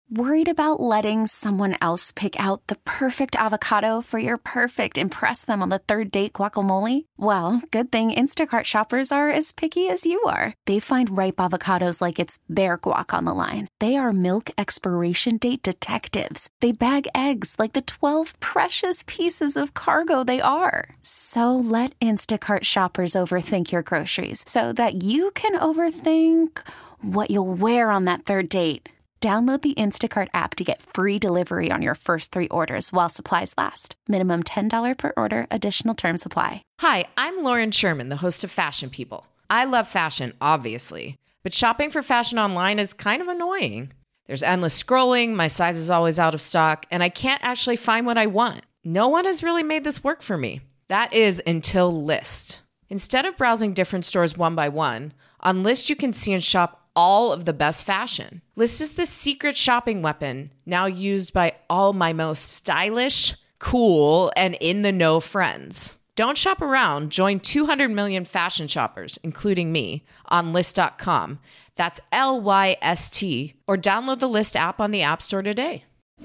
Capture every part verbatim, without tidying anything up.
Worried about letting someone else pick out the perfect avocado for your perfect impress them on the third date guacamole? Well, good thing Instacart shoppers are as picky as you are. They find ripe avocados like it's their guac on the line. They are milk expiration date detectives. They bag eggs like the twelve precious pieces of cargo they are. So let Instacart shoppers overthink your groceries so that you can overthink what you'll wear on that third date. Download the Instacart app to get free delivery on your first three orders while supplies last. Minimum ten dollars per order. Additional terms apply. Hi, I'm Lauren Sherman, the host of Fashion People. I love fashion, obviously, but shopping for fashion online is kind of annoying. There's endless scrolling, my size is always out of stock, and I can't actually find what I want. No one has really made this work for me. That is until Lyst. Instead of browsing different stores one by one, on Lyst you can see and shop all of the best fashion. Lyst is the secret shopping weapon now used by all my most stylish, cool, and in-the-know friends. Don't shop around. Join two hundred million fashion shoppers, including me, on Lyst dot com. That's L Y S T. Or download the Lyst app on the App Store today.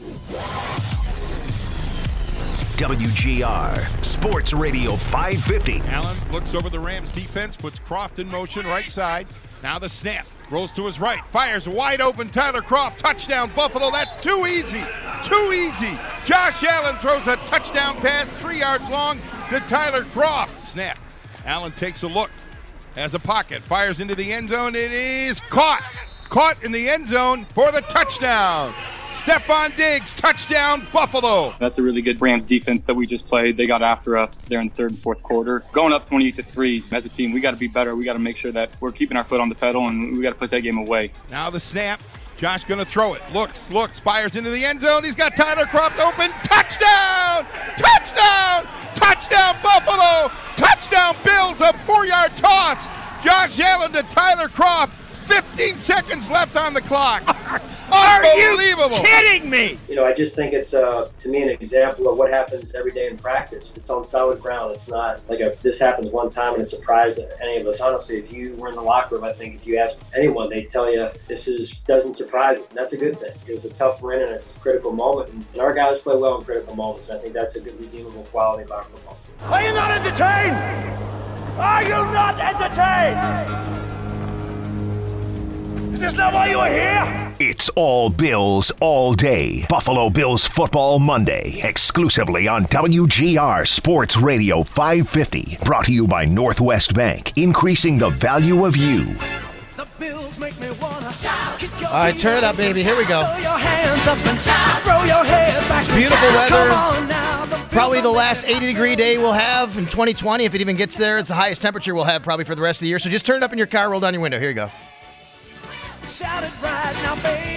W G R Sports Radio five fifty. Allen looks over the Rams defense, puts Croft in motion, right side. Now the snap, rolls to his right, fires wide open, Tyler Croft, touchdown Buffalo. That's too easy, too easy. Josh Allen throws a touchdown pass, three yards long to Tyler Croft. Snap, Allen takes a look, has a pocket, fires into the end zone. It is caught, caught in the end zone for the touchdown. Stephon Diggs, touchdown, Buffalo. That's a really good Rams defense that we just played. They got after us there in the third and fourth quarter. Going up twenty-eight to three as a team, we got to be better. We got to make sure that we're keeping our foot on the pedal, and we got to put that game away. Now the snap. Josh going to throw it. Looks, looks, fires into the end zone. He's got Tyler Croft open. Touchdown! Touchdown! Touchdown, Buffalo! Touchdown, Bills, a four-yard toss. Josh Allen to Tyler Croft. fifteen seconds left on the clock. Are Unbelievable. you kidding me? You know, I just think it's, uh, to me, an example of what happens every day in practice. It's on solid ground. It's not like a, this happens one time and it surprised any of us. Honestly, if you were in the locker room, I think if you asked anyone, they'd tell you this is doesn't surprise them. And that's a good thing. It was a tough win and it's a critical moment. And, and our guys play well in critical moments. And I think that's a good redeemable quality of our football team. Are you not entertained? Are you not entertained? Is this not why you are here? It's all Bills all day. Buffalo Bills Football Monday, exclusively on W G R Sports Radio five fifty. Brought to you by Northwest Bank, increasing the value of you. The Bills make me wanna shout. All right, turn it up, baby. Here we go. Throw your hands up and shout. Throw your head back. It's beautiful weather. Come on now, the Probably the last eighty degree day we'll have in twenty twenty. If it even gets there, it's the highest temperature we'll have probably for the rest of the year. So just turn it up in your car, roll down your window. Here you go. Shout it right now, baby.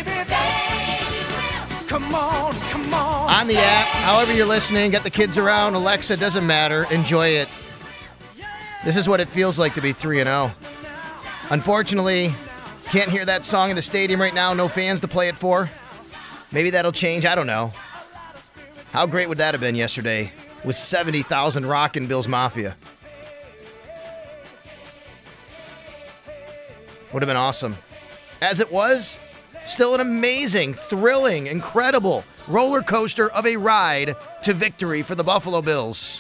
Come on, come on. On the app, however you're listening, get the kids around, Alexa, doesn't matter. Enjoy it. This is what it feels like to be three and oh. Unfortunately, can't hear that song in the stadium right now. No fans to play it for. Maybe that'll change. I don't know. How great would that have been yesterday with seventy thousand rockin' Bills Mafia? Would have been awesome. As it was, still an amazing, thrilling, incredible roller coaster of a ride to victory for the Buffalo Bills.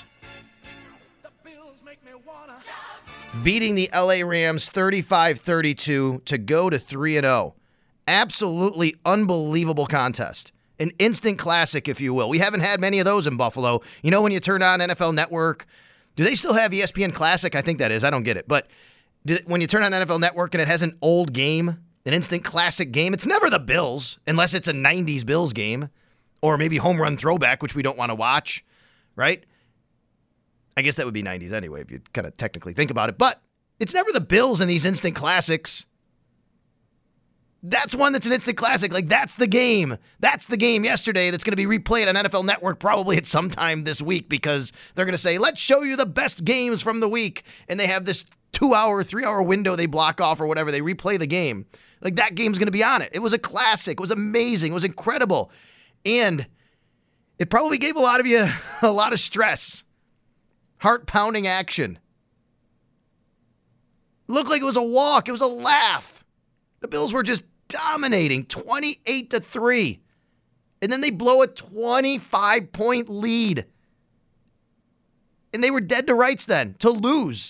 Beating the L A Rams thirty-five thirty-two to go to three and oh. Absolutely unbelievable contest. An instant classic, if you will. We haven't had many of those in Buffalo. You know when you turn on N F L Network, do they still have E S P N Classic? I think that is. I don't get it. But when you turn on N F L Network and it has an old game, an instant classic game, it's never the Bills, unless it's a nineties Bills game, or maybe home run throwback, which we don't want to watch, right? I guess that would be nineties anyway, if you kind of technically think about it. But it's never the Bills in these instant classics. That's one that's an instant classic. Like, that's the game. That's the game yesterday that's going to be replayed on N F L Network probably at some time this week, because they're going to say, let's show you the best games from the week. And they have this two-hour, three-hour window they block off or whatever. They replay the game. Like, that game's going to be on it. It was a classic. It was amazing. It was incredible. And it probably gave a lot of you a lot of stress. Heart-pounding action. It looked like it was a walk. It was a laugh. The Bills were just dominating twenty-eight to three. And then they blow a twenty-five point lead. And they were dead to rights then to lose.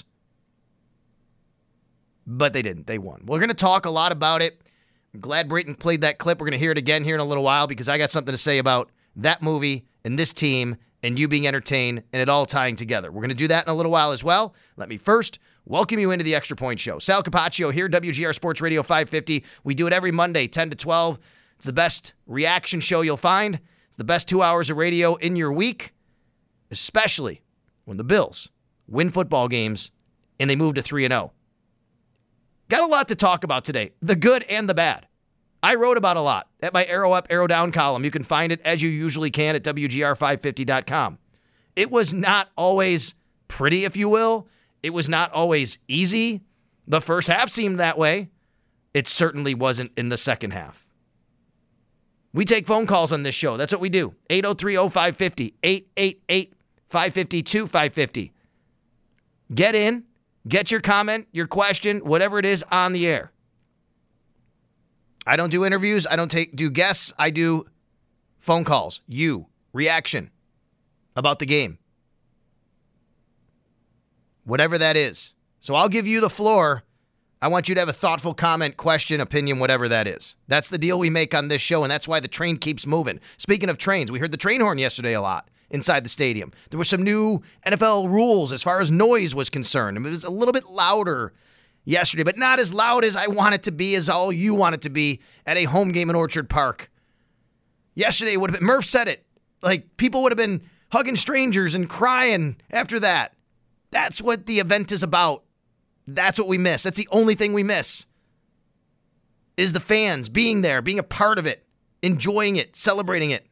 But they didn't. They won. We're going to talk a lot about it. I'm glad Brayton played that clip. We're going to hear it again here in a little while because I got something to say about that movie and this team and you being entertained and it all tying together. We're going to do that in a little while as well. Let me first welcome you into the Extra Point Show. Sal Capaccio here, W G R Sports Radio five fifty. We do it every Monday, ten to twelve. It's the best reaction show you'll find. It's the best two hours of radio in your week, especially when the Bills win football games and they move to three and oh. Got a lot to talk about today, the good and the bad. I wrote about a lot at my Arrow Up, Arrow Down column. You can find it as you usually can at W G R five fifty dot com. It was not always pretty, if you will. It was not always easy. The first half seemed that way. It certainly wasn't in the second half. We take phone calls on this show. That's what we do. eight oh three oh five fifty, eight eight eight, five five two, five fifty. Get in. Get your comment, your question, whatever it is on the air. I don't do interviews. I don't take do guests. I do phone calls. You. Reaction about the game. Whatever that is. So I'll give you the floor. I want you to have a thoughtful comment, question, opinion, whatever that is. That's the deal we make on this show, and that's why the train keeps moving. Speaking of trains, we heard the train horn yesterday a lot inside the stadium. There were some new N F L rules as far as noise was concerned. It was a little bit louder yesterday, but not as loud as I want it to be, as all you want it to be at a home game in Orchard Park. Yesterday would have been, Murph said it, like people would have been hugging strangers and crying after that. That's what the event is about. That's what we miss. That's the only thing we miss, is the fans being there, being a part of it, enjoying it, celebrating it.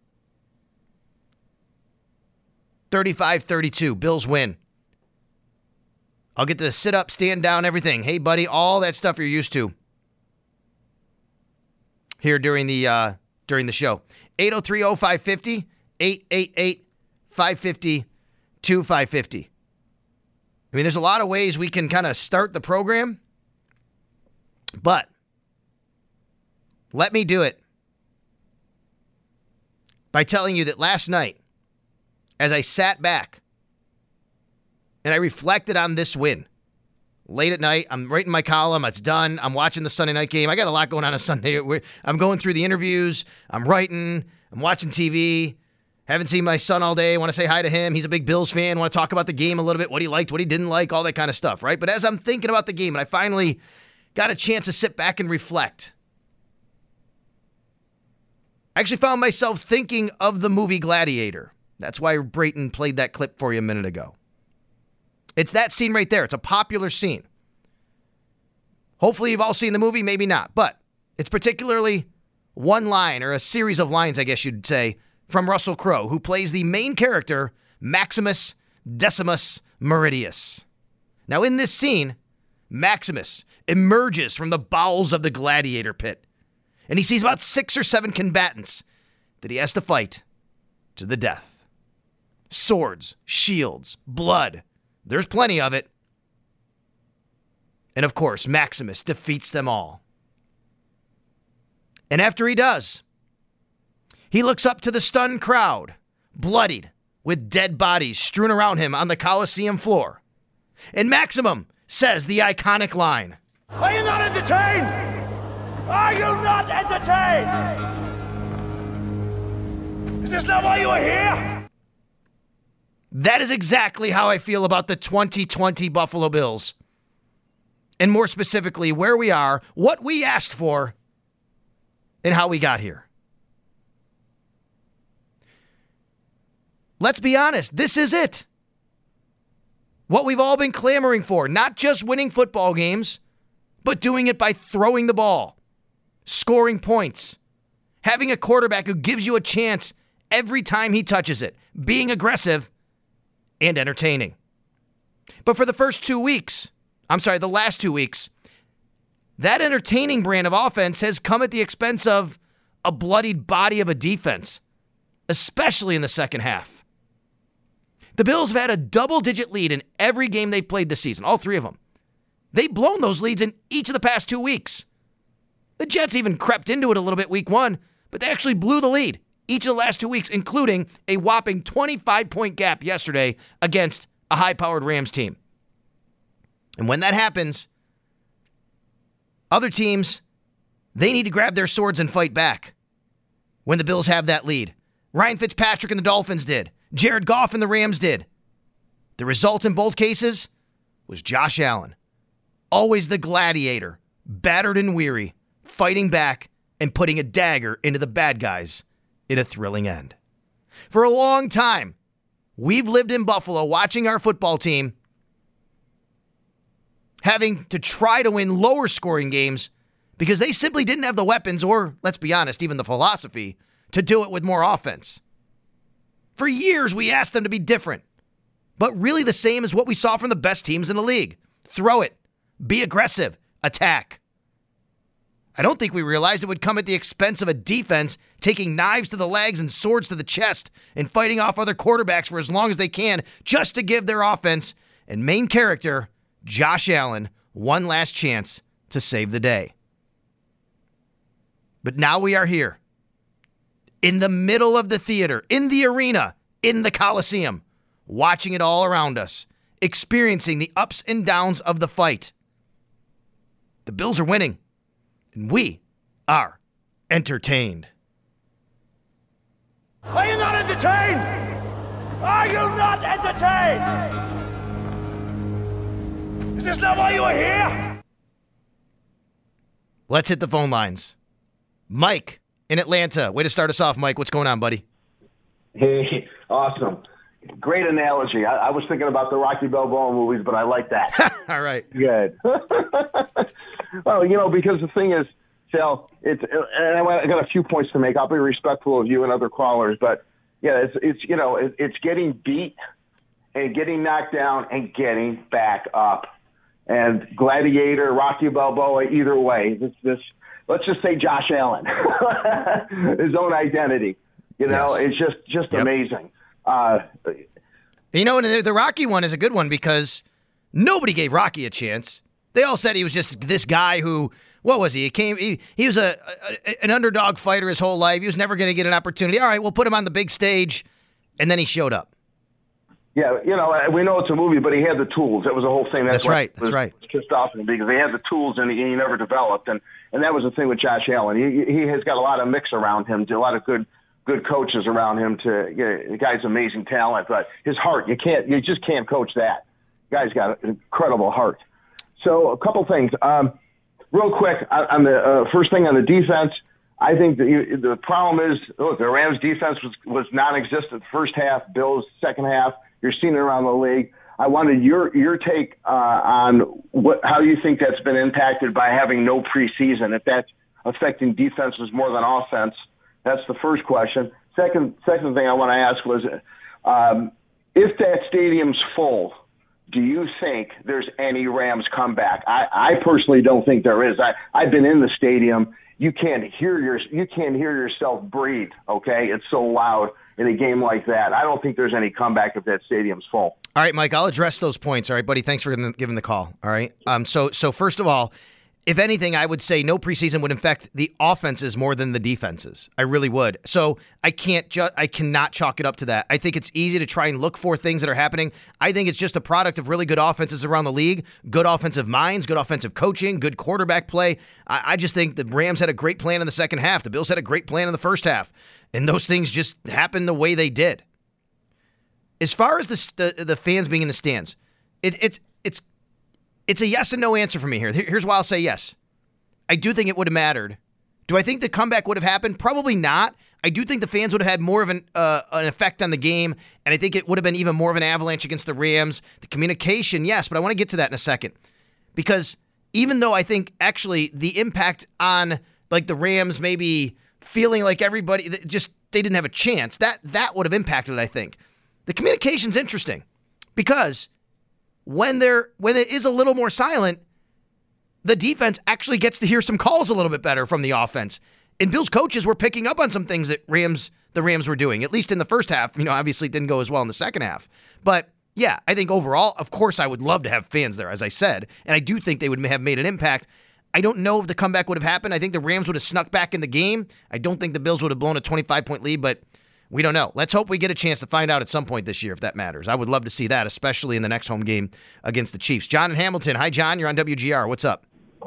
thirty-five thirty-two, Bills win. I'll get to sit up, stand down, everything. Hey, buddy, all that stuff you're used to here during the uh, during the show. eight oh three oh five fifty, eight eight eight, five five two, five five zero. I mean, there's a lot of ways we can kind of start the program, but let me do it by telling you that last night, as I sat back and I reflected on this win, late at night, I'm writing my column, it's done, I'm watching the Sunday night game. I got a lot going on on Sunday. I'm going through the interviews, I'm writing, I'm watching T V, haven't seen my son all day, I want to say hi to him. He's a big Bills fan, want to talk about the game a little bit, what he liked, what he didn't like, all that kind of stuff, right? But as I'm thinking about the game, and I finally got a chance to sit back and reflect, I actually found myself thinking of the movie Gladiator. That's why Brayton played that clip for you a minute ago. It's that scene right there. It's a popular scene. Hopefully you've all seen the movie, maybe not. But it's particularly one line, or a series of lines, I guess you'd say, from Russell Crowe, who plays the main character, Maximus Decimus Meridius. Now in this scene, Maximus emerges from the bowels of the gladiator pit, and he sees about six or seven combatants that he has to fight to the death. Swords, shields, blood. There's plenty of it. And of course, Maximus defeats them all. And after he does, he looks up to the stunned crowd, bloodied, with dead bodies strewn around him on the Colosseum floor. And Maximum says the iconic line, "Are you not entertained? Are you not entertained? Is this not why you are here?" That is exactly how I feel about the twenty twenty Buffalo Bills. And more specifically, where we are, what we asked for, and how we got here. Let's be honest, this is it. What we've all been clamoring for, not just winning football games, but doing it by throwing the ball, scoring points, having a quarterback who gives you a chance every time he touches it, being aggressive and entertaining. But for the first two weeks, I'm sorry, the last two weeks, that entertaining brand of offense has come at the expense of a bloodied body of a defense, especially in the second half. The Bills have had a double-digit lead in every game they've played this season, all three of them. They've blown those leads in each of the past two weeks. The Jets even crept into it a little bit week one, but they actually blew the lead each of the last two weeks, including a whopping twenty-five point gap yesterday against a high-powered Rams team. And when that happens, other teams, they need to grab their swords and fight back when the Bills have that lead. Ryan Fitzpatrick and the Dolphins did. Jared Goff and the Rams did. The result in both cases was Josh Allen, always the gladiator, battered and weary, fighting back and putting a dagger into the bad guys in a thrilling end. For a long time, we've lived in Buffalo watching our football team having to try to win lower scoring games because they simply didn't have the weapons or, let's be honest, even the philosophy to do it with more offense. For years, we asked them to be different, but really the same as what we saw from the best teams in the league. Throw it, be aggressive, attack. I don't think we realized it would come at the expense of a defense taking knives to the legs and swords to the chest and fighting off other quarterbacks for as long as they can just to give their offense and main character, Josh Allen, one last chance to save the day. But now we are here, in the middle of the theater, in the arena, in the Coliseum, watching it all around us, experiencing the ups and downs of the fight. The Bills are winning, and we are entertained. Are you not entertained? Are you not entertained? Is this not why you are here? Let's hit the phone lines. Mike in Atlanta. Way to start us off, Mike. What's going on, buddy? Hey, awesome. Great analogy. I, I was thinking about the Rocky Balboa movies, but I like that. All right. Good. Well, you know, because the thing is, Sal, it's, and I got a few points to make. I'll be respectful of you and other callers, but yeah, it's, it's you know, it, it's getting beat and getting knocked down and getting back up. And Gladiator, Rocky Balboa, either way, this, this let's just say Josh Allen, his own identity. You know, yes. It's just, just yep. amazing. Uh, you know, and the, the Rocky one is a good one because nobody gave Rocky a chance. They all said he was just this guy who, what was he? He came. He, he was a, a an underdog fighter his whole life. He was never going to get an opportunity. All right, we'll put him on the big stage, and then he showed up. Yeah, you know, we know it's a movie, but he had the tools. That was the whole thing. That's, That's right. That's was, right. Was pissed off at him because he had the tools and he, he never developed, and and that was the thing with Josh Allen. He he has got a lot of mix around him, a lot of good. good coaches around him to, you know, the guy's amazing talent, but his heart, you can't, you just can't coach that. The guy's got an incredible heart. So a couple things, um, real quick on the uh, first thing on the defense. I think the, the problem is, look, the Rams defense was, was non-existent the first half, Bills second half. You're seeing it around the league. I wanted your, your take uh, on what, how you think that's been impacted by having no preseason, if that's affecting defenses more than offense. That's the first question. Second, second thing I want to ask was, um, if that stadium's full, do you think there's any Rams comeback? I, I personally don't think there is. I, I've been in the stadium. You can't hear your you can't hear yourself breathe. Okay, it's so loud in a game like that. I don't think there's any comeback if that stadium's full. All right, Mike, I'll address those points. All right, buddy. Thanks for giving the call. All right. Um. So so first of all, if anything, I would say no preseason would affect the offenses more than the defenses. I really would. So I can't ju- I cannot chalk it up to that. I think it's easy to try and look for things that are happening. I think it's just a product of really good offenses around the league, good offensive minds, good offensive coaching, good quarterback play. I, I just think the Rams had a great plan in the second half. The Bills had a great plan in the first half. And those things just happened the way they did. As far as the the, the fans being in the stands, it, it's it's It's a yes and no answer for me here. Here's why I'll say yes. I do think it would have mattered. Do I think the comeback would have happened? Probably not. I do think the fans would have had more of an uh, an effect on the game, and I think it would have been even more of an avalanche against the Rams. The communication, yes, but I want to get to that in a second. Because even though I think actually the impact on like the Rams maybe feeling like everybody just they didn't have a chance, that that would have impacted it, I think. The communication's interesting because When there, when it is a little more silent, the defense actually gets to hear some calls a little bit better from the offense. And Bill's coaches were picking up on some things that Rams, the Rams were doing, at least in the first half. You know, obviously it didn't go as well in the second half. But yeah, I think overall, of course, I would love to have fans there, as I said. And I do think they would have made an impact. I don't know if the comeback would have happened. I think the Rams would have snuck back in the game. I don't think the Bills would have blown a twenty-five point lead, but we don't know. Let's hope we get a chance to find out at some point this year if that matters. I would love to see that, especially in the next home game against the Chiefs. John in Hamilton. Hi, John. You're on W G R. What's up?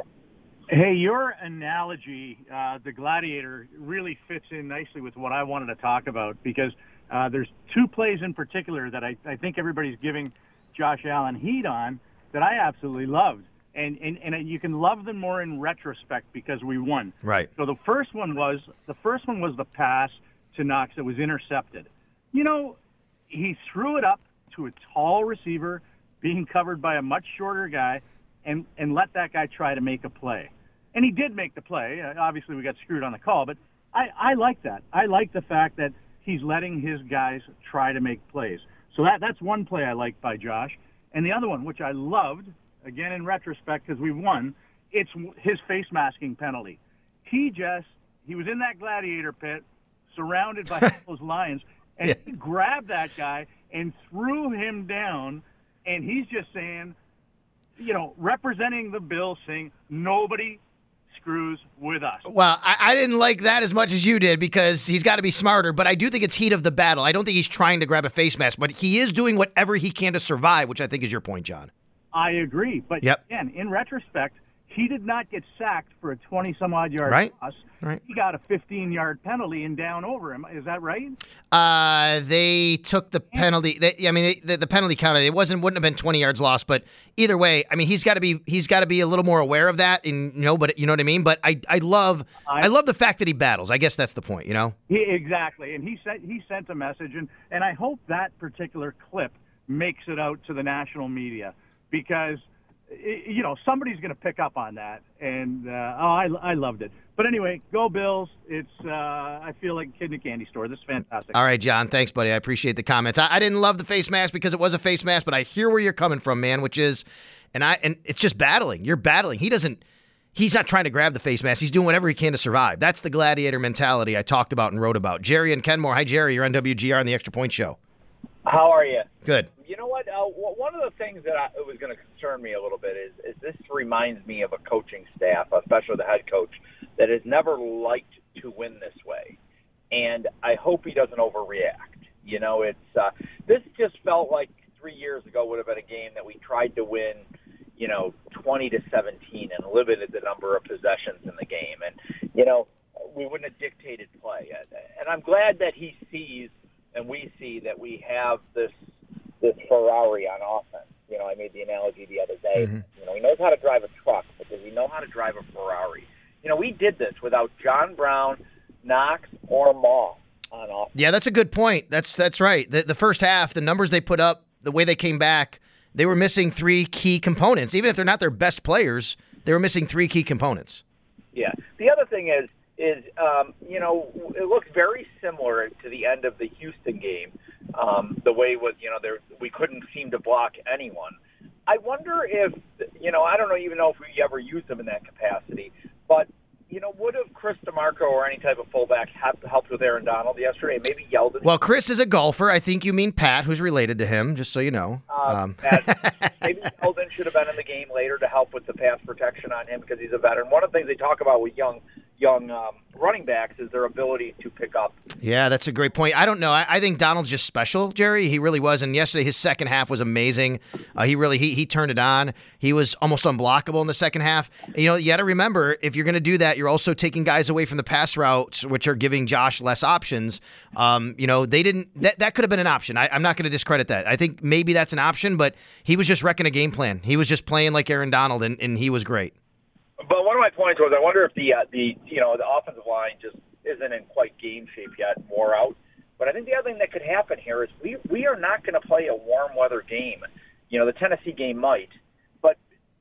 Hey, your analogy, uh, the Gladiator, really fits in nicely with what I wanted to talk about because uh, there's two plays in particular that I, I think everybody's giving Josh Allen heat on that I absolutely loved. And, and and you can love them more in retrospect because we won. Right. So the first one was the first one was the pass to Knox that was intercepted. You know, he threw it up to a tall receiver being covered by a much shorter guy and, and let that guy try to make a play. And he did make the play. Uh, obviously, we got screwed on the call, but I, I like that. I like the fact that he's letting his guys try to make plays. So that that's one play I liked by Josh. And the other one, which I loved, again in retrospect because we won, it's his face masking penalty. He just, he was in that gladiator pit, surrounded by those lions, and yeah. he grabbed that guy and threw him down, and he's just saying, you know, representing the Bills, saying nobody screws with us. Well, I, I didn't like that as much as you did because he's got to be smarter, but I do think it's heat of the battle. I don't think he's trying to grab a face mask, but he is doing whatever he can to survive, which I think is your point, John. I agree, but yep. again, in retrospect, he did not get sacked for a twenty-some-odd yard right. loss. Right. He got a fifteen-yard penalty and down over him. Is that right? Uh, they took the penalty. They, I mean, they, the, the penalty counted. It wasn't wouldn't have been twenty yards lost, but either way, I mean, he's got to be he's got to be a little more aware of that. And you know, but you know what I mean. But I I love I, I love the fact that he battles. I guess that's the point. You know. He, exactly, and he sent he sent a message, and and I hope that particular clip makes it out to the national media because. You know, somebody's going to pick up on that, and uh, oh, I, I loved it. But anyway, go Bills. It's uh, I feel like a kid in a candy store. This is fantastic. All right, John. Thanks, buddy. I appreciate the comments. I, I didn't love the face mask because it was a face mask, but I hear where you're coming from, man. Which is, and I and it's just battling. You're battling. He doesn't. He's not trying to grab the face mask. He's doing whatever he can to survive. That's the gladiator mentality I talked about and wrote about. Jerry and Kenmore. Hi, Jerry. You're on W G R on the Extra Point Show. How are you? Good. You know what? Uh, one of the things that I, was going to concern me a little bit is, is this reminds me of a coaching staff, especially the head coach, that has never liked to win this way. And I hope he doesn't overreact. You know, it's uh, this just felt like three years ago would have been a game that we tried to win, you know, twenty to seventeen and limited the number of possessions in the game. And, you know, we wouldn't have dictated play. And I'm glad that he sees and we see that we have this this Ferrari on offense. You know, I made the analogy the other day. Mm-hmm. You know, he knows how to drive a truck, but does he know how to drive a Ferrari? You know, we did this without John Brown, Knox, or Moss on offense. Yeah, that's a good point. That's that's right. The, the first half, the numbers they put up, the way they came back, they were missing three key components. Even if they're not their best players, they were missing three key components. Yeah. The other thing is, is um, you know, it looks very similar to the end of the Houston game. Um, the way was, you know, there we couldn't seem to block anyone. I wonder if, you know, I don't know even know if we ever used them in that capacity, but, you know, would have Chris DeMarco or any type of fullback helped, helped with Aaron Donald yesterday? Maybe Yeldon. Well, Chris is a golfer. I think you mean Pat, who's related to him, just so you know. Uh, um. Pat, maybe Yeldon should have been in the game later to help with the pass protection on him because he's a veteran. One of the things they talk about with young young um, running backs is their ability to pick up. Yeah, that's a great point. I don't know. I, I think Donald's just special, Jerry. He really was. And yesterday, his second half was amazing. Uh, he really he he turned it on. He was almost unblockable in the second half. And, you know, you got to remember, if you're going to do that, you're also taking guys away from the pass routes, which are giving Josh less options. Um, you know, they didn't. That, that could have been an option. I, I'm not going to discredit that. I think maybe that's an option, but he was just wrecking a game plan. He was just playing like Aaron Donald, and, and he was great. But one of my points was I wonder if the uh, the you know the offensive line just isn't in quite game shape yet, wore out. But I think the other thing that could happen here is we we are not going to play a warm weather game. You know, the Tennessee game might, but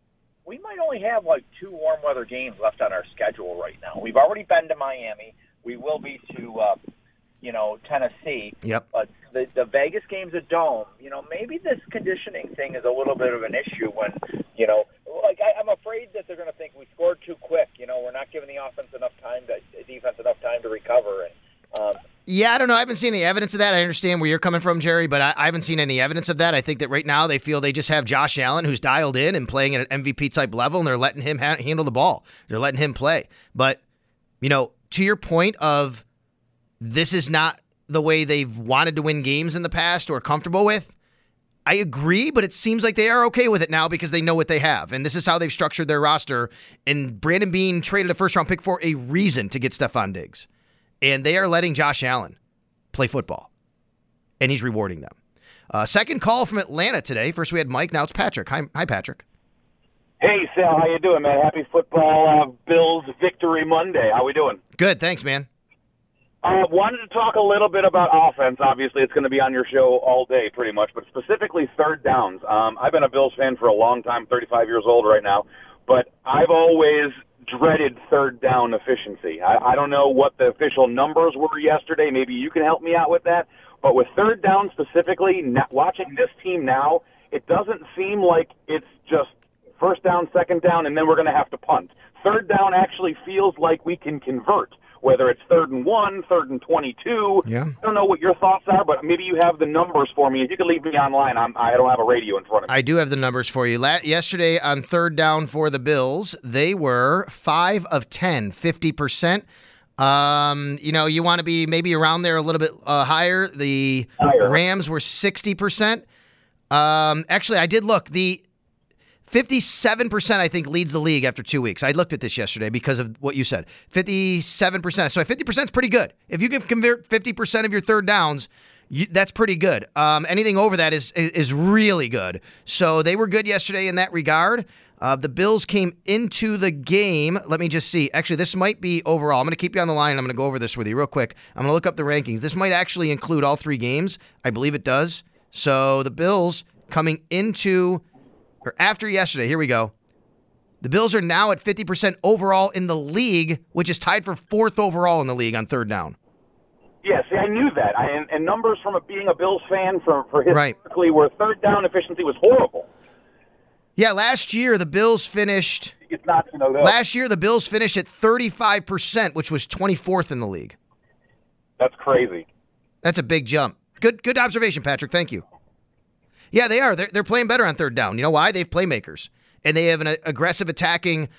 we might only have like two warm weather games left on our schedule right now. We've already been to Miami. We will be to uh, you know Tennessee. Yep. But the the Vegas game's a dome. You know, maybe this conditioning thing is a little bit of an issue when you know. Like I, I'm afraid that they're going to think we scored too quick. You know, we're not giving the offense enough time, to defense enough time to recover. And um, Yeah, I don't know. I haven't seen any evidence of that. I understand where you're coming from, Jerry, but I, I haven't seen any evidence of that. I think that right now they feel they just have Josh Allen, who's dialed in and playing at an M V P-type level, and they're letting him ha- handle the ball. They're letting him play. But, you know, to your point of this is not the way they've wanted to win games in the past or comfortable with, I agree, but it seems like they are okay with it now because they know what they have. And this is how they've structured their roster. And Brandon Beane traded a first-round pick for a reason to get Stephon Diggs. And they are letting Josh Allen play football. And he's rewarding them. Uh, second call from Atlanta today. First we had Mike, now it's Patrick. Hi, hi Patrick. Hey, Sal, how you doing, man? Happy football uh, Bills Victory Monday. How we doing? Good, thanks, man. I uh, wanted to talk a little bit about offense. Obviously, it's going to be on your show all day pretty much, but specifically third downs. Um, I've been a Bills fan for a long time, thirty-five years old right now, but I've always dreaded third down efficiency. I, I don't know what the official numbers were yesterday. Maybe you can help me out with that. But with third down specifically, not, watching this team now, it doesn't seem like it's just first down, second down, and then we're going to have to punt. Third down actually feels like we can convert, whether it's third and one, third and twenty-two. Yeah. I don't know what your thoughts are, but maybe you have the numbers for me. If you could leave me online, I'm, I don't have a radio in front of me. I do have the numbers for you. La- yesterday on third down for the Bills, they were five of ten, fifty percent. Um, you know, you want to be maybe around there a little bit uh, higher. The higher. Rams were sixty percent. Um, actually, I did look. The fifty-seven percent, I think, leads the league after two weeks. I looked at this yesterday because of what you said. fifty-seven percent. So fifty percent is pretty good. If you can convert fifty percent of your third downs, you, that's pretty good. Um, anything over that is, is is really good. So they were good yesterday in that regard. Uh, the Bills came into the game. Let me just see. Actually, this might be overall. I'm going to keep you on the line. I'm going to go over this with you real quick. I'm going to look up the rankings. This might actually include all three games. I believe it does. So the Bills coming into or after yesterday, here we go. The Bills are now at fifty percent overall in the league, which is tied for fourth overall in the league on third down. Yeah, see, I knew that. I, and, and numbers from a, being a Bills fan for, for historically right. where third down efficiency was horrible. Yeah, last year the Bills finished. It's not, you know, last year the Bills finished at thirty-five percent, which was twenty-fourth in the league. That's crazy. That's a big jump. Good, good observation, Patrick. Thank you. Yeah, they are. They're they're playing better on third down. You know why? They have playmakers, and they have an aggressive attacking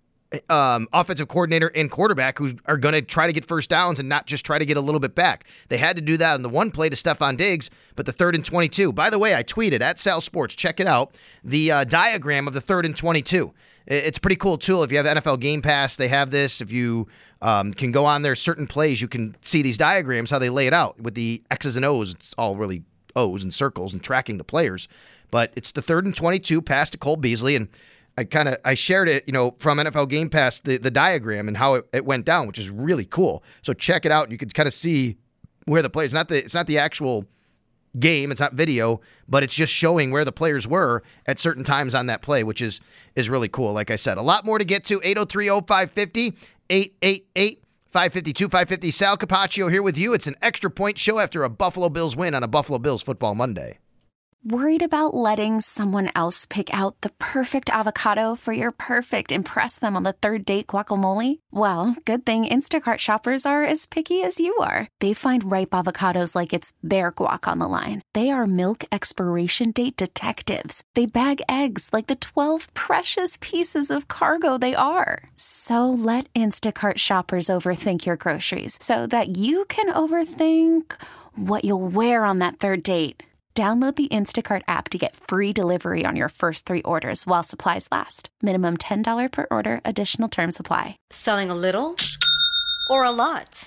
um, offensive coordinator and quarterback who are going to try to get first downs and not just try to get a little bit back. They had to do that on the one play to Stephon Diggs, but the third and twenty-two. By the way, I tweeted at Sal Sports. Check it out. The uh, diagram of the third and twenty-two. It's a pretty cool tool. If you have N F L Game Pass, they have this. If you um, can go on there, certain plays, you can see these diagrams, how they lay it out with the X's and O's. It's all really O's and circles and tracking the players. But it's the third and twenty-two pass to Cole Beasley, and I kind of I shared it, you know, from N F L Game Pass, the, the diagram and how it, it went down, which is really cool. So check it out, and you can kind of see where the players. Not the it's not the actual game, it's not video, but it's just showing where the players were at certain times on that play, which is is really cool. Like I said, a lot more to get to. eight oh three oh five fifty, eight eight eight five five two five five zero. Sal Capaccio here with you. It's an extra point show after a Buffalo Bills win on a Buffalo Bills Football Monday. Worried about letting someone else pick out the perfect avocado for your perfect impress them on the third date guacamole? Well, good thing Instacart shoppers are as picky as you are. They find ripe avocados like it's their guac on the line. They are milk expiration date detectives. They bag eggs like the twelve precious pieces of cargo they are. So let Instacart shoppers overthink your groceries so that you can overthink what you'll wear on that third date. Download the Instacart app to get free delivery on your first three orders while supplies last. Minimum ten dollars per order. Additional terms apply. Selling a little or a lot?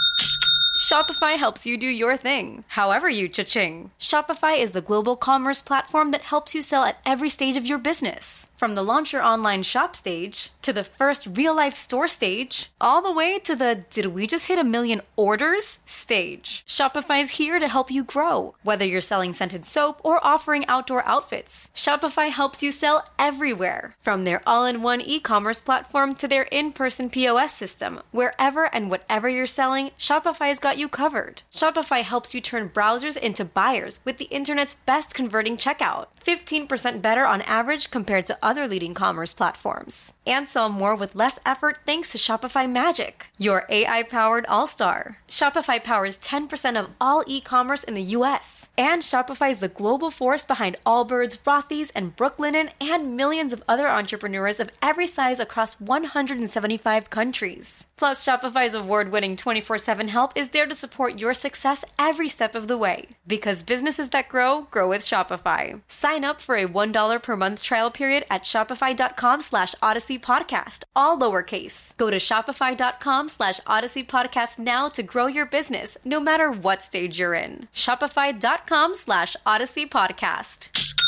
Shopify helps you do your thing, however you cha-ching. Shopify is the global commerce platform that helps you sell at every stage of your business. From the launch your online shop stage, to the first real-life store stage, all the way to the did we just hit a million orders stage. Shopify's here to help you grow. Whether you're selling scented soap or offering outdoor outfits, Shopify helps you sell everywhere. From their all-in-one e-commerce platform to their in-person P O S system, wherever and whatever you're selling, Shopify's got you covered. Shopify helps you turn browsers into buyers with the internet's best converting checkout. fifteen percent better on average compared to other leading commerce platforms. And sell more with less effort thanks to Shopify Magic, your A I-powered all-star. Shopify powers ten percent of all e-commerce in the U S. And Shopify is the global force behind Allbirds, Rothy's, and Brooklinen, and millions of other entrepreneurs of every size across one hundred seventy-five countries. Plus, Shopify's award-winning twenty-four seven help is there to support your success every step of the way. Because businesses that grow, grow with Shopify. Sign up for a one dollar per month trial period at shopify.com slash Odyssey Podcast, all lowercase. Go to shopify.com slash Odyssey Podcast now to grow your business, no matter what stage you're in. Shopify.com slash Odyssey Podcast.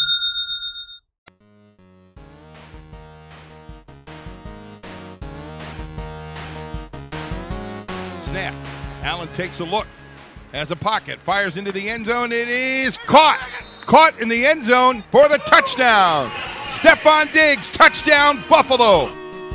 Snap. Allen takes a look. Has a pocket. Fires into the end zone. It is caught. Caught in the end zone for the touchdown. Stefon Diggs, touchdown, Buffalo.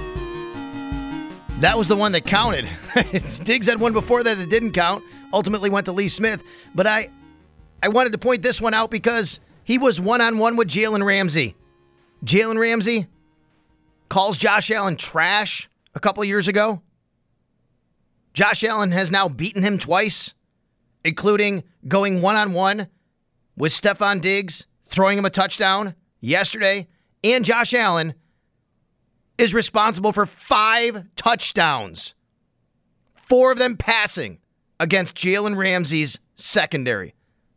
That was the one that counted. Diggs had one before that that didn't count. Ultimately went to Lee Smith. But I I wanted to point this one out because he was one-on-one with Jalen Ramsey. Jalen Ramsey calls Josh Allen trash a couple years ago. Josh Allen has now beaten him twice, including going one-on-one with Stefon Diggs, throwing him a touchdown yesterday. And Josh Allen is responsible for five touchdowns, four of them passing against Jalen Ramsey's secondary.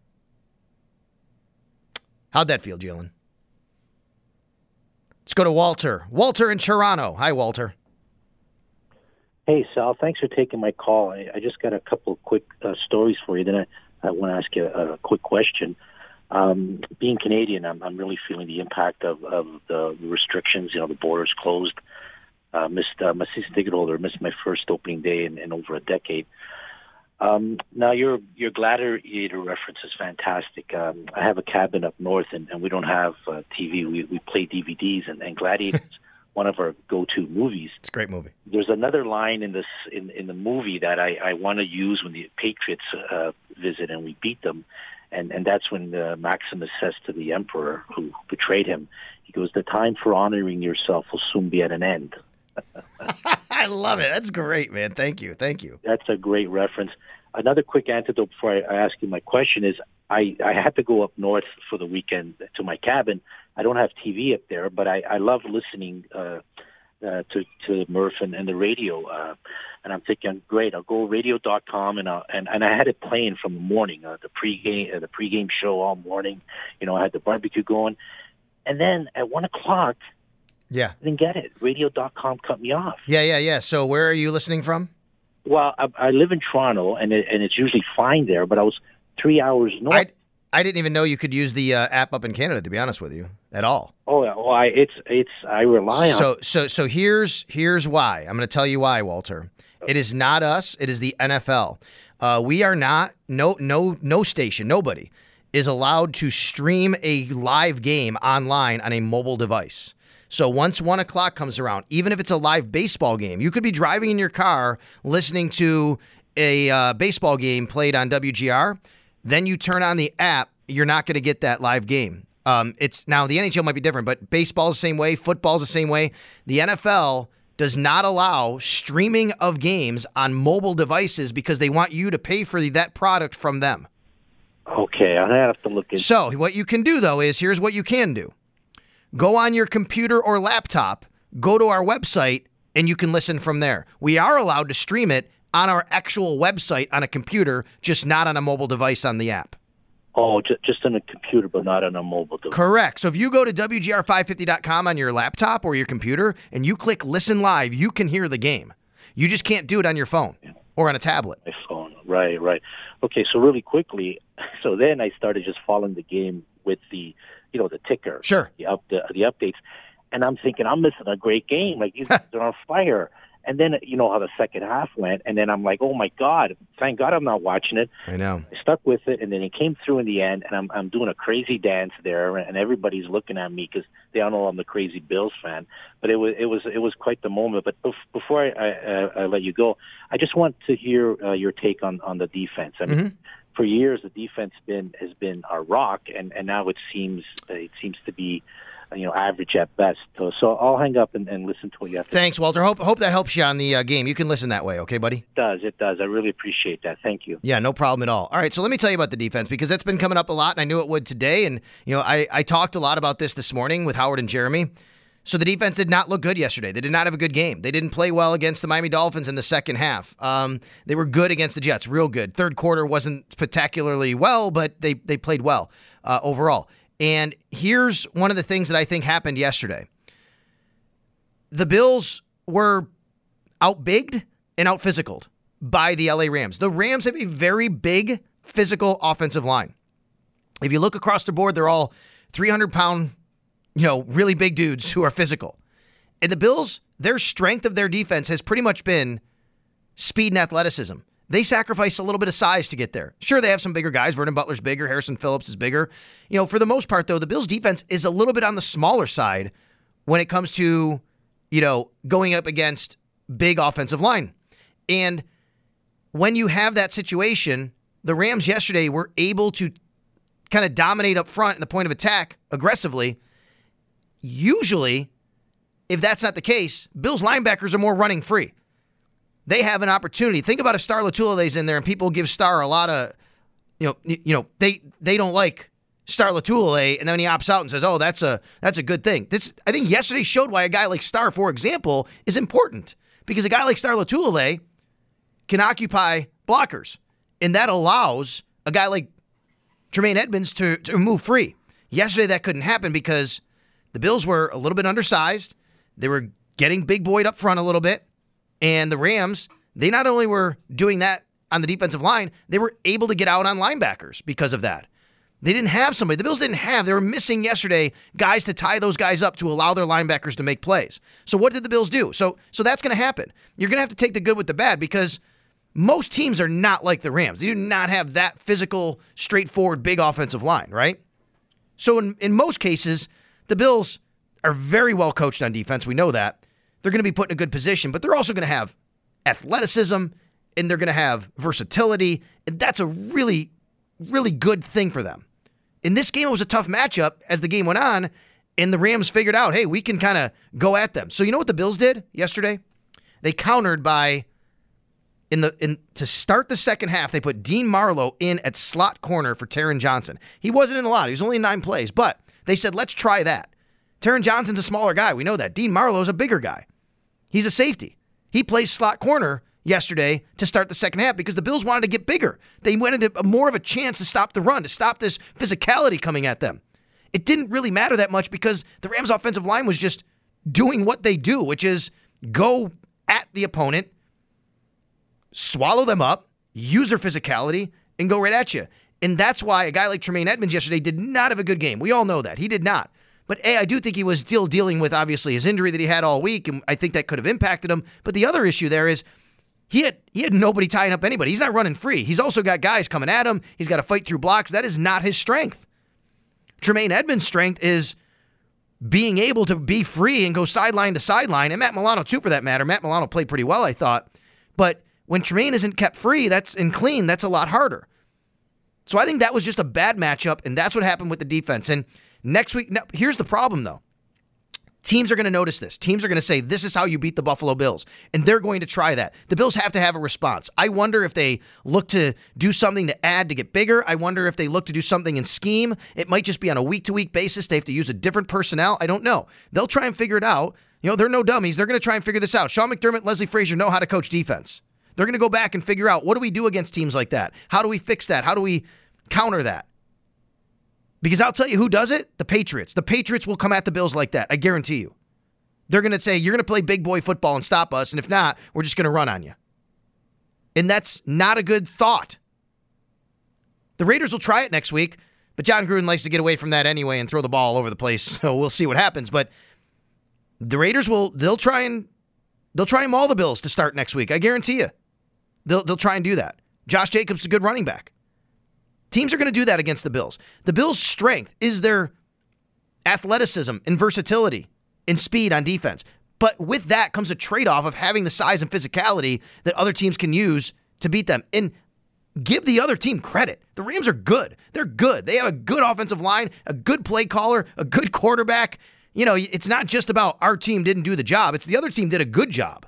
How'd that feel, Jalen? Let's go to Walter. Walter in Toronto. Hi, Walter. Hey, Sal. Thanks for taking my call. I, I just got a couple of quick uh, stories for you. Then I, I want to ask you a, a quick question. Um, being Canadian, I'm, I'm really feeling the impact of, of the restrictions. You know, the borders closed. Uh, missed uh, my season ticket holder. Missed my first opening day in, in over a decade. Um, now, your your Gladiator reference is fantastic. Um, I have a cabin up north, and, and we don't have uh, T V. We we play D V Ds, and, and Gladiator is one of our go-to movies. It's a great movie. There's another line in this in, in the movie that I, I want to use when the Patriots uh, visit and we beat them, and and that's when uh, Maximus says to the Emperor who betrayed him, he goes, "The time for honoring yourself will soon be at an end." I love it. That's great, man. Thank you. Thank you. That's a great reference. Another quick anecdote before I, I ask you my question is I, I had to go up north for the weekend to my cabin. I don't have T V up there, but I, I love listening uh, uh, to to Murph and, and the radio. Uh, and I'm thinking, great, I'll go radio dot com and I'll, and and I had it playing from the morning, uh, the pregame uh, the pregame show all morning. You know, I had the barbecue going, and then at one o'clock. Yeah. I didn't get it. radio dot com cut me off. Yeah, yeah, yeah. So where are you listening from? Well, I, I live in Toronto, and it, and it's usually fine there, but I was three hours north. I, I didn't even know you could use the uh, app up in Canada, to be honest with you, at all. Oh, yeah. Well, I, it's it's I rely on. So so so here's here's why. I'm going to tell you why, Walter. It is not us. It is the N F L. Uh, we are not no no no station. Nobody is allowed to stream a live game online on a mobile device. So once one o'clock comes around, even if it's a live baseball game, you could be driving in your car listening to a uh, baseball game played on W G R. Then you turn on the app, you're not going to get that live game. Um, it's now the N H L might be different, but baseball's the same way, football's the same way. The N F L does not allow streaming of games on mobile devices because they want you to pay for that product from them. Okay, I have to look into. So what you can do though is here's what you can do. Go on your computer or laptop, go to our website, and you can listen from there. We are allowed to stream it on our actual website on a computer, just not on a mobile device on the app. Oh, just, just on a computer, but not on a mobile device. Correct. So if you go to W G R five fifty dot com on your laptop or your computer, and you click Listen Live, you can hear the game. You just can't do it on your phone or on a tablet. My phone, right, right. Okay, so really quickly, so then I started just following the game with the, you know, the ticker, sure, the up the, the updates, and I'm thinking I'm missing a great game. Like these guys are on fire. And then you know how the second half went, and then I'm like, oh my God, thank God I'm not watching it. I know. I stuck with it, and then it came through in the end, and I'm I'm doing a crazy dance there, and everybody's looking at me because they all know I'm the crazy Bills fan. But it was it was it was quite the moment. But bef- before I, I, I let you go, I just want to hear uh, your take on, on the defense. I mean. Mm-hmm. For years, the defense been has been our rock, and, and now it seems it seems to be you know, average at best. So, so I'll hang up and, and listen to what you have to Thanks, Walter. Hope hope that helps you on the uh, game. You can listen that way, okay, buddy? It does. It does. I really appreciate that. Thank you. Yeah, no problem at all. All right, so let me tell you about the defense because that's been coming up a lot, and I knew it would today. And, you know, I, I talked a lot about this this morning with Howard and Jeremy. So the defense did not look good yesterday. They did not have a good game. They didn't play well against the Miami Dolphins in the second half. Um, they were good against the Jets, real good. Third quarter wasn't spectacularly well, but they, they played well uh, overall. And here's one of the things that I think happened yesterday. The Bills were outbigged and out-physicaled by the L A Rams. The Rams have a very big physical offensive line. If you look across the board, they're all three hundred pound, you know, really big dudes who are physical. And the Bills, their strength of their defense has pretty much been speed and athleticism. They sacrifice a little bit of size to get there. Sure, they have some bigger guys. Vernon Butler's bigger. Harrison Phillips is bigger. You know, for the most part, though, the Bills' defense is a little bit on the smaller side when it comes to, you know, going up against big offensive line. And when you have that situation, the Rams yesterday were able to kind of dominate up front in the point of attack aggressively. Usually, if that's not the case, Bills linebackers are more running free. They have an opportunity. Think about if Star Latulila's in there and people give Star a lot of, you know, you know, they they don't like Star Latulila, and then he opts out and says, "Oh, that's a that's a good thing." This I think yesterday showed why a guy like Star, for example, is important because a guy like Star Latulila can occupy blockers, and that allows a guy like Tremaine Edmonds to to move free. Yesterday that couldn't happen because the Bills were a little bit undersized. They were getting big boyed up front a little bit. And the Rams, they not only were doing that on the defensive line, they were able to get out on linebackers because of that. They didn't have somebody. The Bills didn't have. They were missing yesterday guys to tie those guys up to allow their linebackers to make plays. So what did the Bills do? So, so that's going to happen. You're going to have to take the good with the bad because most teams are not like the Rams. They do not have that physical, straightforward, big offensive line, right? So in, in most cases, the Bills are very well coached on defense. We know that. They're going to be put in a good position, but they're also going to have athleticism and they're going to have versatility. And that's a really, really good thing for them. In this game, it was a tough matchup as the game went on, and the Rams figured out, hey, we can kind of go at them. So you know what the Bills did yesterday? They countered by, in the in to start the second half, they put Dean Marlowe in at slot corner for Taron Johnson. He wasn't in a lot. He was only in nine plays, but they said, let's try that. Taron Johnson's a smaller guy. We know that. Dean Marlowe's a bigger guy. He's a safety. He plays slot corner yesterday to start the second half because the Bills wanted to get bigger. They wanted a, more of a chance to stop the run, to stop this physicality coming at them. It didn't really matter that much because the Rams' offensive line was just doing what they do, which is go at the opponent, swallow them up, use their physicality, and go right at you. And that's why a guy like Tremaine Edmonds yesterday did not have a good game. We all know that. He did not. But A, I do think he was still dealing with, obviously, his injury that he had all week, and I think that could have impacted him. But the other issue there is he had he had nobody tying up anybody. He's not running free. He's also got guys coming at him. He's got to fight through blocks. That is not his strength. Tremaine Edmonds' strength is being able to be free and go sideline to sideline, and Matt Milano, too, for that matter. Matt Milano played pretty well, I thought. But when Tremaine isn't kept free that's and clean, that's a lot harder. So I think that was just a bad matchup, and that's what happened with the defense. And next week, now, here's the problem, though. Teams are going to notice this. Teams are going to say, this is how you beat the Buffalo Bills. And they're going to try that. The Bills have to have a response. I wonder if they look to do something to add to get bigger. I wonder if they look to do something in scheme. It might just be on a week-to-week basis. They have to use a different personnel. I don't know. They'll try and figure it out. You know, they're no dummies. They're going to try and figure this out. Sean McDermott, Leslie Frazier know how to coach defense. They're going to go back and figure out, what do we do against teams like that? How do we fix that? How do we counter that? Because I'll tell you who does it. The Patriots. The Patriots will come at the Bills like that. I guarantee you. They're going to say, you're going to play big boy football and stop us. And if not, we're just going to run on you. And that's not a good thought. The Raiders will try it next week, but John Gruden likes to get away from that anyway and throw the ball all over the place. So we'll see what happens. But the Raiders will, they'll try and, they'll try and maul the Bills to start next week. I guarantee you. They'll, they'll try and do that. Josh Jacobs is a good running back. Teams are going to do that against the Bills. The Bills' strength is their athleticism and versatility and speed on defense. But with that comes a trade-off of having the size and physicality that other teams can use to beat them. And give the other team credit. The Rams are good. They're good. They have a good offensive line, a good play caller, a good quarterback. you know, it's not just about our team didn't do the job. It's the other team did a good job.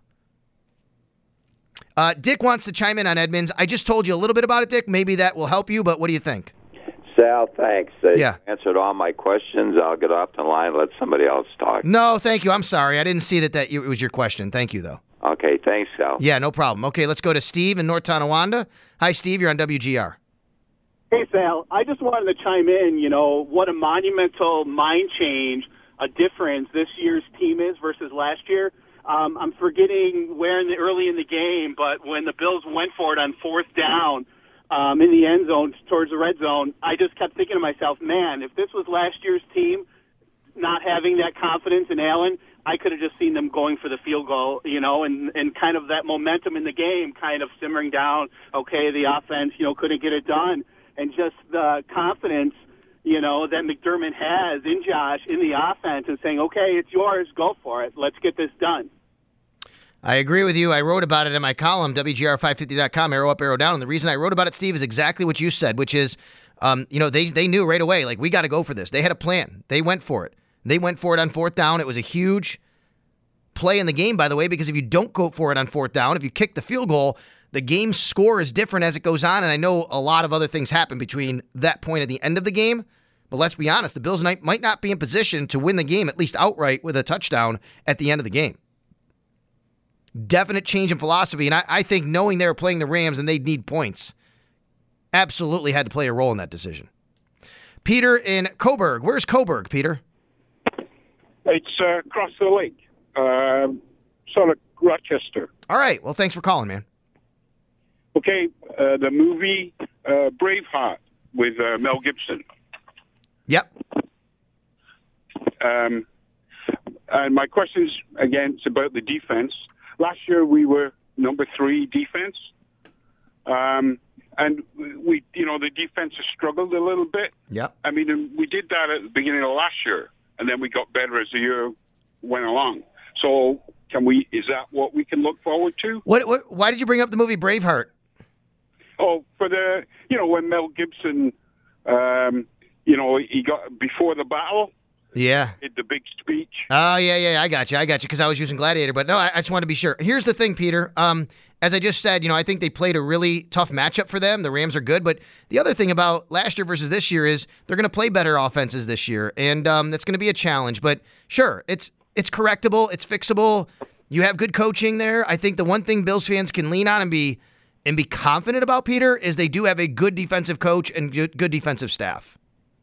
Uh, Dick wants to chime in on Edmonds. I just told you a little bit about it, Dick. Maybe that will help you, but what do you think? Sal, thanks. Uh, Yeah. You answered all my questions. I'll get off the line and let somebody else talk. No, thank you. I'm sorry. I didn't see that, that it was your question. Thank you, though. Okay, thanks, Sal. Yeah, no problem. Okay, let's go to Steve in North Tonawanda. Hi, Steve. You're on W G R. Hey, Sal. I just wanted to chime in. You know, what a monumental mind change, a difference this year's team is versus last year. Um, I'm forgetting where in the early in the game, but when the Bills went for it on fourth down um, in the end zone towards the red zone, I just kept thinking to myself, man, if this was last year's team not having that confidence in Allen, I could have just seen them going for the field goal, you know, and, and kind of that momentum in the game kind of simmering down. Okay, the offense, you know, couldn't get it done. And just the confidence, you know, that McDermott has in Josh, in the offense, and saying, okay, it's yours, go for it. Let's get this done. I agree with you. I wrote about it in my column, W G R five fifty dot com, arrow up, arrow down. And the reason I wrote about it, Steve, is exactly what you said, which is, um, you know, they, they knew right away, like, we got to go for this. They had a plan. They went for it. They went for it on fourth down. It was a huge play in the game, by the way, because if you don't go for it on fourth down, if you kick the field goal, the game score is different as it goes on. And I know a lot of other things happen between that point at the end of the game. But let's be honest, the Bills might not be in position to win the game, at least outright, with a touchdown at the end of the game. Definite change in philosophy. And I, I think knowing they were playing the Rams and they'd need points absolutely had to play a role in that decision. Peter in Coburg. Where's Coburg, Peter? It's uh, across the lake, uh, sort of Rochester. All right. Well, thanks for calling, man. Okay, uh, the movie uh, Braveheart with uh, Mel Gibson. Yep. Um, and my question's, again, it's about the defense. Last year we were number three defense. Um, and we, you know, the defense has struggled a little bit. Yep. I mean, we did that at the beginning of last year, and then we got better as the year went along. So can we, is that what we can look forward to? What, what? Why did you bring up the movie Braveheart? Oh, for the, you know, when Mel Gibson, um, you know, he got, before the battle, Yeah. did the big speech. Oh, yeah, yeah, I got you. I got you because I was using Gladiator. But no, I, I just want to be sure. Here's the thing, Peter. Um, as I just said, you know, I think they played a really tough matchup for them. The Rams are good. But the other thing about last year versus this year is they're going to play better offenses this year. And um, that's going to be a challenge. But sure, it's it's correctable. It's fixable. You have good coaching there. I think the one thing Bills fans can lean on and be and be confident about, Peter, is they do have a good defensive coach and good, good defensive staff.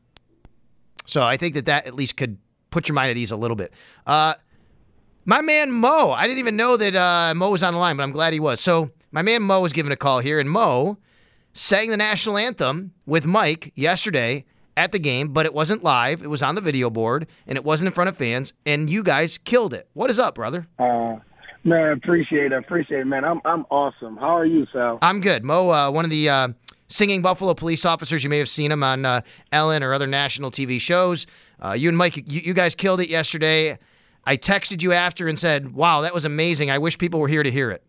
So I think that that at least could put your mind at ease a little bit. Uh, my man Mo, I didn't even know that uh, Mo was on the line, but I'm glad he was. So my man Mo was given a call here, and Mo sang the national anthem with Mike yesterday at the game, but it wasn't live. It was on the video board, and it wasn't in front of fans, and you guys killed it. What is up, brother? Uh, man, appreciate it. Appreciate it, man. I'm I'm awesome. How are you, Sal? I'm good. Mo, uh, one of the uh, singing Buffalo police officers. You may have seen him on uh, Ellen or other national T V shows. Uh, you and Mike, you, you guys killed it yesterday. I texted you after and said, wow, that was amazing. I wish people were here to hear it.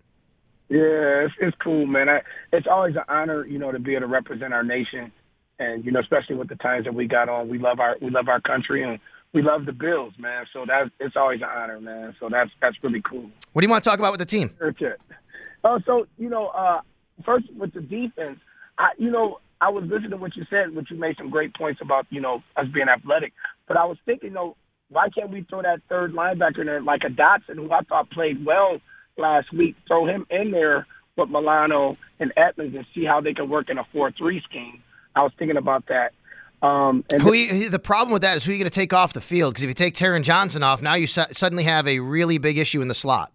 Yeah, it's, it's cool, man. I, it's always an honor, you know, to be able to represent our nation, and you know, especially with the times that we got on. We love our we love our country, and we love the Bills, man. So that's it's always an honor, man. So that's that's really cool. What do you want to talk about with the team? Okay. Oh, so you know, uh, first with the defense, I you know. I was listening to what you said, but you made some great points about, you know, us being athletic. But I was thinking, you know, why can't we throw that third linebacker in there like a Dotson, who I thought played well last week, throw him in there with Milano and Edmonds and see how they can work in a four three scheme. I was thinking about that. Um, and who you, the problem with that is who are you going to take off the field? Because if you take Taron Johnson off, now you su- suddenly have a really big issue in the slot.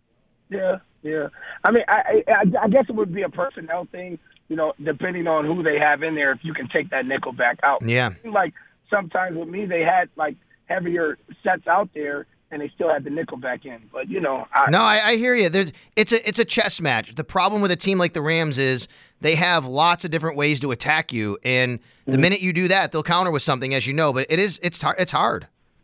Yeah, yeah. I mean, I, I, I guess it would be a personnel thing. You know, depending on who they have in there, if you can take that nickel back out. Yeah. Like sometimes with me, they had like heavier sets out there, and they still had the nickel back in. But you know, I, no, I, I hear you. There's it's a it's a chess match. The problem with a team like the Rams is they have lots of different ways to attack you, and the mm-hmm. minute you do that, they'll counter with something, as you know. But it is it's it's hard.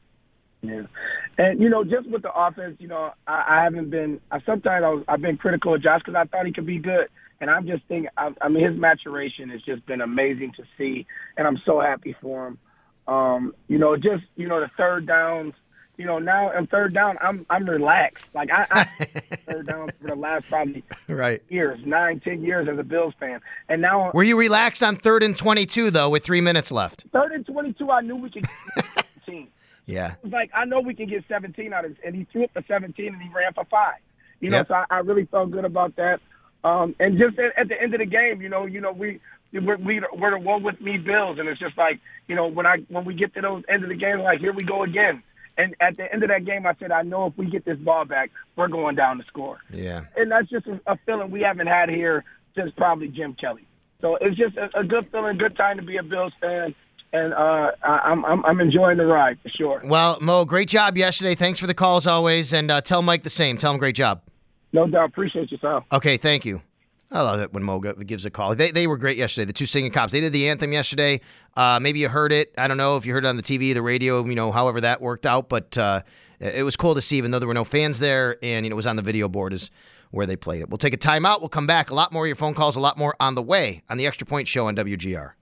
Yeah. And, you know, just with the offense, you know, I, I haven't been – I sometimes I was, I've been critical of Josh because I thought he could be good. And I'm just thinking – I mean, his maturation has just been amazing to see, and I'm so happy for him. Um, you know, just, you know, the third downs, you know, now on third down, I'm I'm relaxed. Like I, I third down for the last probably right years, nine, ten years as a Bills fan, and now were you relaxed on third and twenty-two though, with three minutes left? Third and twenty-two, I knew we could get seventeen. Yeah, it was like I know we can get seventeen out of this, and he threw it for seventeen and he ran for five. You know, yep. so I, I really felt good about that. Um, and just at, at the end of the game, you know, you know we. We're, we, we're the one with me Bills, and it's just like, you know, when I when we get to those end of the game, like, here we go again. And at the end of that game, I said, I know if we get this ball back, we're going down to score. Yeah. And that's just a, a feeling we haven't had here since probably Jim Kelly. So it's just a, a good feeling, good time to be a Bills fan, and uh, I, I'm, I'm I'm enjoying the ride for sure. Well, Mo, great job yesterday. Thanks for the call as always, and uh, tell Mike the same. Tell him great job. No doubt. Appreciate you, Sal. Okay, thank you. I love it when Mo gives a call. They they were great yesterday, the two singing cops. They did the anthem yesterday. Uh, maybe you heard it. I don't know if you heard it on the T V, the radio, you know, however that worked out. But uh, it was cool to see, even though there were no fans there, and you know, it was on the video board is where they played it. We'll take a timeout. We'll come back. A lot more of your phone calls, a lot more on the way on the Extra Point Show on W G R.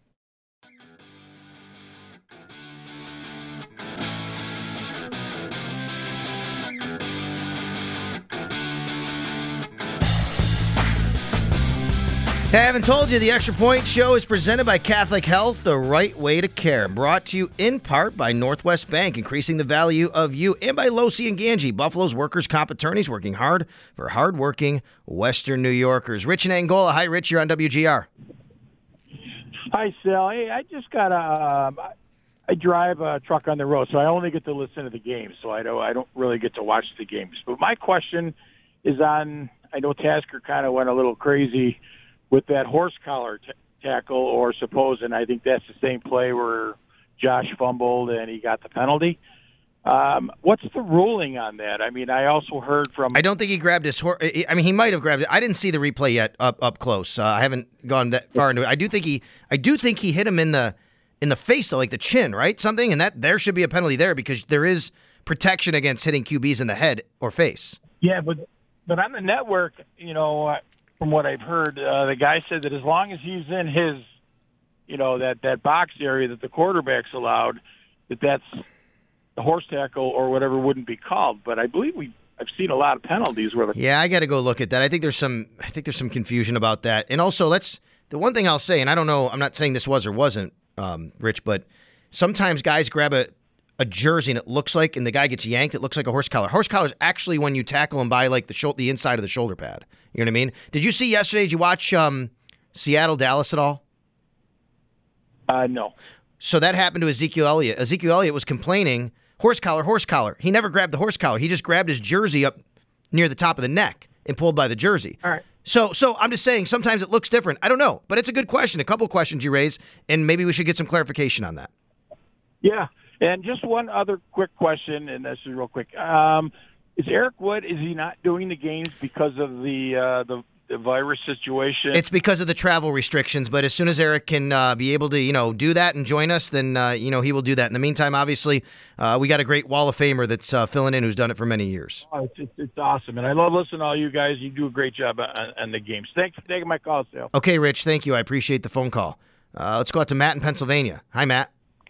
Hey, I haven't told you, the Extra Point Show is presented by Catholic Health, the right way to care. Brought to you in part by Northwest Bank, increasing the value of you, and by Losi and Ganji, Buffalo's workers' comp attorneys working hard for hardworking Western New Yorkers. Rich in Angola. Hi, Rich. You're on W G R. Hi, Sal. Hey, I just got a. Um, I drive a truck on the road, so I only get to listen to the games. So I don't. I don't really get to watch the games. But my question is on. I know Tasker kind of went a little crazy with that horse collar t- tackle, or suppose, and I think that's the same play where Josh fumbled and he got the penalty. Um, what's the ruling on that? I mean, I also heard from... I don't think he grabbed his horse. I mean, he might have grabbed it. I didn't see the replay yet up up close. Uh, I haven't gone that far into it. I do think he I do think he hit him in the in the face, though, like the chin, right? Something, and that there should be a penalty there because there is protection against hitting Q Bs in the head or face. Yeah, but but on the network, you know... Uh, From what I've heard, uh, the guy said that as long as he's in his, you know, that, that box area that the quarterback's allowed, that that's the horse tackle or whatever wouldn't be called. But I believe we I've seen a lot of penalties where the yeah, I got to go look at that. I think there's some I think there's some confusion about that. And also, let's the one thing I'll say, and I don't know, I'm not saying this was or wasn't, um, Rich, but sometimes guys grab a. a jersey and it looks like, and the guy gets yanked, it looks like a horse collar. Horse collar is actually when you tackle him by like the sho- the inside of the shoulder pad. You know what I mean? Did you see yesterday, did you watch um, Seattle, Dallas at all? Uh, no. So that happened to Ezekiel Elliott. Ezekiel Elliott was complaining, horse collar, horse collar. He never grabbed the horse collar. He just grabbed his jersey up near the top of the neck and pulled by the jersey. All right. So so I'm just saying, sometimes it looks different. I don't know, but it's a good question. A couple questions you raise, and maybe we should get some clarification on that. Yeah. And just one other quick question, and this is real quick. Um, is Eric Wood, is he not doing the games because of the, uh, the the virus situation? It's because of the travel restrictions, but as soon as Eric can uh, be able to, you know, do that and join us, then, uh, you know, he will do that. In the meantime, obviously, uh, we got a great Wall of Famer that's uh, filling in who's done it for many years. Oh, it's, it's, it's awesome, and I love listening to all you guys. You do a great job on, on the games. Thanks for taking my call, Sal. Okay, Rich, thank you. I appreciate the phone call. Uh, let's go out to Matt in Pennsylvania. Hi, Matt.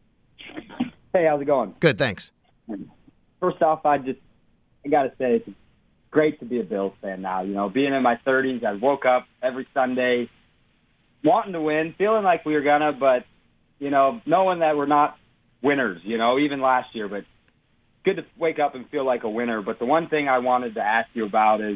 Hey, how's it going? Good, thanks. First off, I just I got to say it's great to be a Bills fan now. You know, being in my thirties, I woke up every Sunday wanting to win, feeling like we were going to, but, you know, knowing that we're not winners, you know, even last year. But good to wake up and feel like a winner. But the one thing I wanted to ask you about is,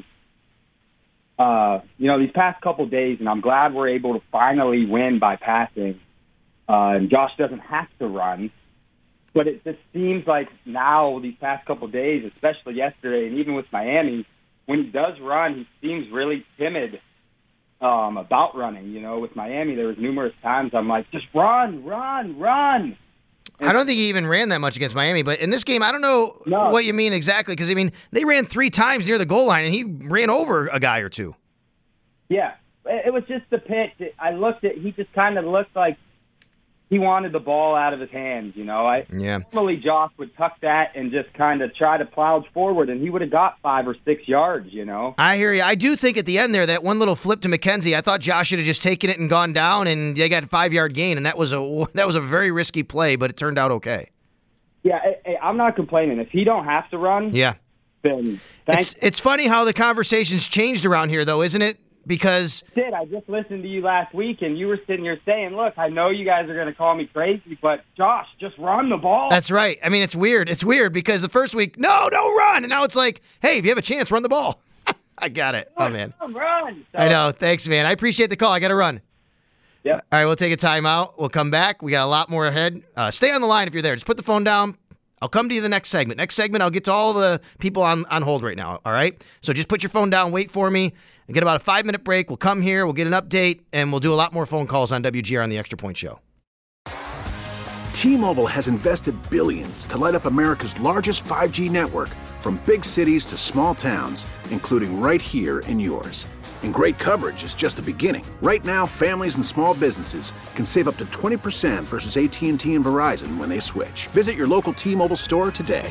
uh, you know, these past couple days, and I'm glad we're able to finally win by passing, uh, and Josh doesn't have to run. But it just seems like now, these past couple of days, especially yesterday, and even with Miami, when he does run, he seems really timid um, about running. You know, with Miami, there was numerous times I'm like, just run, run, run. I don't think he even ran that much against Miami, but in this game, I don't know No. what you mean exactly, because, I mean, they ran three times near the goal line, and he ran over a guy or two. Yeah, it was just the pitch. I looked at, he just kind of looked like he wanted the ball out of his hands, you know. I Yeah. Normally Josh would tuck that and just kind of try to plow forward, and he would have got five or six yards, you know. I hear you. I do think at the end there, that one little flip to McKenzie, I thought Josh should have just taken it and gone down, and they got a five-yard gain, and that was a that was a very risky play, but it turned out okay. Yeah, I, I, I'm not complaining. If he don't have to run, Yeah. then thanks. It's, it's funny how the conversation's changed around here, though, isn't it? Because Sid, I just listened to you last week, and you were sitting here saying, look, I know you guys are going to call me crazy, but Josh, just run the ball. that's right. I mean, it's weird. It's weird because the first week, no, don't run. And now it's like, hey, if you have a chance, run the ball. I got it. Oh, man. Run. So, I know. Thanks, man. I appreciate the call. I got to run. Yep. All right, we'll take a timeout. We'll come back. We got a lot more ahead. Uh, stay on the line if you're there. Just put the phone down. I'll come to you the next segment. Next segment, I'll get to all the people on, on hold right now, all right? So just put your phone down, wait for me, and get about a five-minute break. We'll come here, we'll get an update, and we'll do a lot more phone calls on W G R on the Extra Point Show. T-Mobile has invested billions to light up America's largest five G network, from big cities to small towns, including right here in yours. And great coverage is just the beginning. Right now, families and small businesses can save up to twenty percent versus A T and T and Verizon when they switch. Visit your local T-Mobile store today.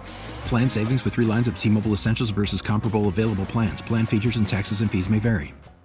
Plan savings with three lines of T-Mobile Essentials versus comparable available plans. Plan features and taxes and fees may vary.